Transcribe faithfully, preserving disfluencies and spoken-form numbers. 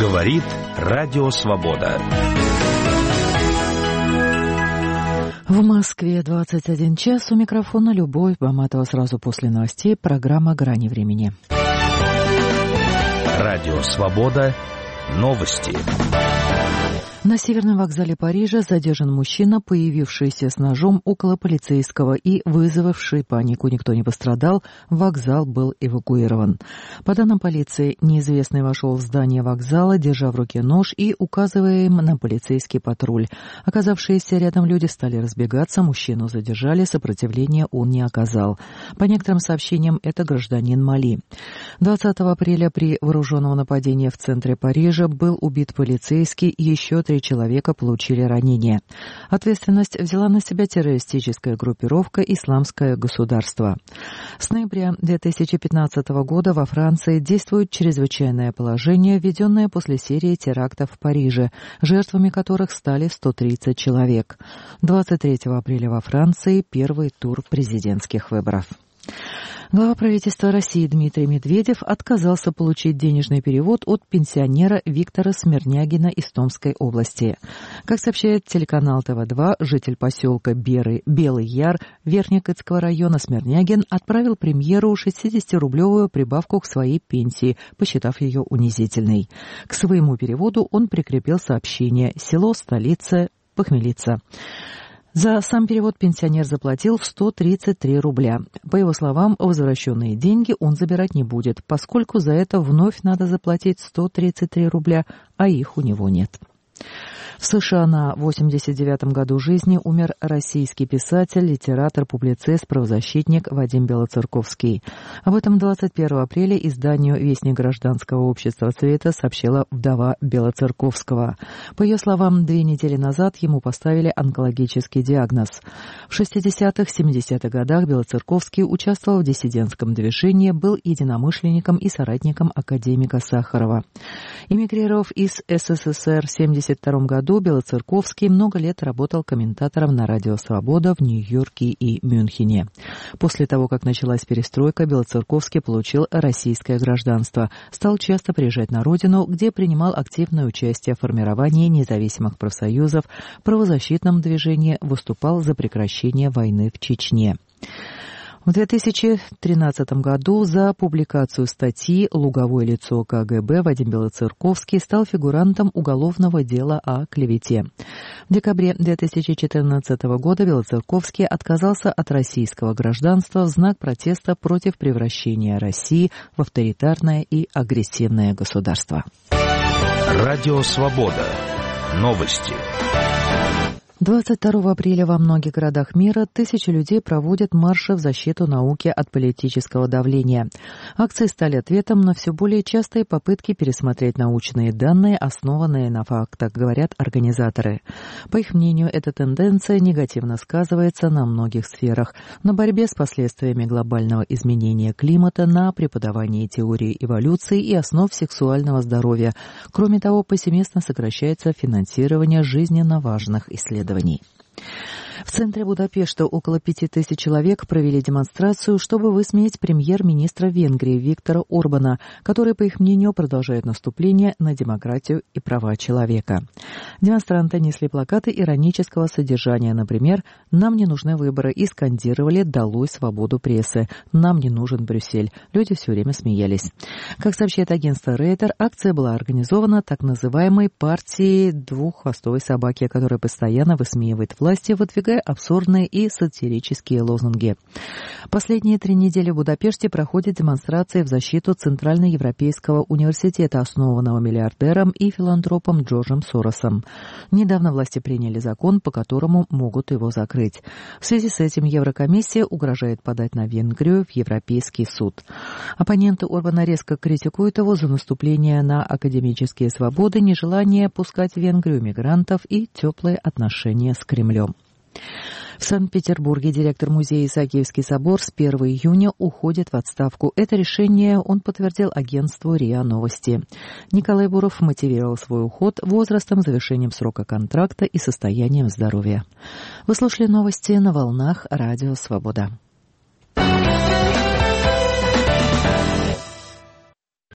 Говорит Радио Свобода. В Москве двадцать один час. У микрофона Любовь Баматова. Сразу после новостей программа «Грани времени». Радио Свобода. Новости. На Северном вокзале Парижа задержан мужчина, появившийся с ножом около полицейского и вызвавший панику. Никто не пострадал, вокзал был эвакуирован. По данным полиции, неизвестный вошел в здание вокзала, держа в руке нож и указывая им на полицейский патруль. Оказавшиеся рядом люди стали разбегаться, мужчину задержали, сопротивления он не оказал. По некоторым сообщениям, это гражданин Мали. двадцатого апреля при вооруженном нападении в центре Парижа был убит полицейский, еще три человека получили ранения. Ответственность взяла на себя террористическая группировка «Исламское государство». С ноября две тысячи пятнадцатого года во Франции действует чрезвычайное положение, введенное после серии терактов в Париже, жертвами которых стали сто тридцать человек. двадцать третьего апреля во Франции первый тур президентских выборов. Глава правительства России Дмитрий Медведев отказался получить денежный перевод от пенсионера Виктора Смирнягина из Томской области. Как сообщает телеканал тэ вэ два, житель поселка Беры, Белый Яр Верхнекытского района Смирнягин отправил премьеру шестидесятирублевую прибавку к своей пенсии, посчитав ее унизительной. К своему переводу он прикрепил сообщение «Село, столица, похмелиться». За сам перевод пенсионер заплатил сто тридцать три рубля. По его словам, возвращенные деньги он забирать не будет, поскольку за это вновь надо заплатить сто тридцать три рубля, а их у него нет. В США на восемьдесят девятом году жизни умер российский писатель, литератор, публицист, правозащитник Вадим Белоцерковский. Об этом двадцать первого апреля изданию «Вестник гражданского общества Цвета» сообщила вдова Белоцерковского. По ее словам, две недели назад ему поставили онкологический диагноз. В шестидесятых-семидесятых годах Белоцерковский участвовал в диссидентском движении, был единомышленником и соратником академика Сахарова. Эмигрировав из эс эс эс эр в семьдесят втором году, Белоцерковский много лет работал комментатором на Радио Свобода в Нью-Йорке и Мюнхене. После того, как началась перестройка, Белоцерковский получил российское гражданство. Стал часто приезжать на родину, где принимал активное участие в формировании независимых профсоюзов, в правозащитном движении, выступал за прекращение войны в Чечне. В две тысячи тринадцатом году за публикацию статьи «Луговое лицо ка гэ бэ» Вадим Белоцерковский стал фигурантом уголовного дела о клевете. В декабре две тысячи четырнадцатого года Белоцерковский отказался от российского гражданства в знак протеста против превращения России в авторитарное и агрессивное государство. Радио Свобода. Новости. двадцать второго апреля во многих городах мира тысячи людей проводят марши в защиту науки от политического давления. Акции стали ответом на все более частые попытки пересмотреть научные данные, основанные на фактах, говорят организаторы. По их мнению, эта тенденция негативно сказывается на многих сферах: на борьбе с последствиями глобального изменения климата, на преподавании теории эволюции и основ сексуального здоровья. Кроме того, повсеместно сокращается финансирование жизненно важных исследований. В центре Будапешта около пяти тысяч человек провели демонстрацию, чтобы высмеять премьер-министра Венгрии Виктора Орбана, который, по их мнению, продолжает наступление на демократию и права человека. Демонстранты несли плакаты иронического содержания, например, «Нам не нужны выборы» и скандировали «Долой свободу прессы», «Нам не нужен Брюссель». Люди все время смеялись. Как сообщает агентство Рейтер, акция была организована так называемой партией двуххвостовой собаки, которая постоянно высмеивает власти, выдвигая абсурдные и сатирические лозунги. Последние три недели в Будапеште проходят демонстрации в защиту Центральноевропейского университета, основанного миллиардером и филантропом Джорджем Соросом. Недавно власти приняли закон, по которому могут его закрыть. В связи с этим Еврокомиссия угрожает подать на Венгрию в Европейский суд. Оппоненты Орбана резко критикуют его за наступление на академические свободы, нежелание пускать в Венгрию мигрантов и теплые отношения с Кремлем. В Санкт-Петербурге директор музея Исаакиевский собор с первого июня уходит в отставку. Это решение он подтвердил агентству РИА Новости. Николай Буров мотивировал свой уход возрастом, завершением срока контракта и состоянием здоровья. Вы слушали новости на волнах Радио Свобода.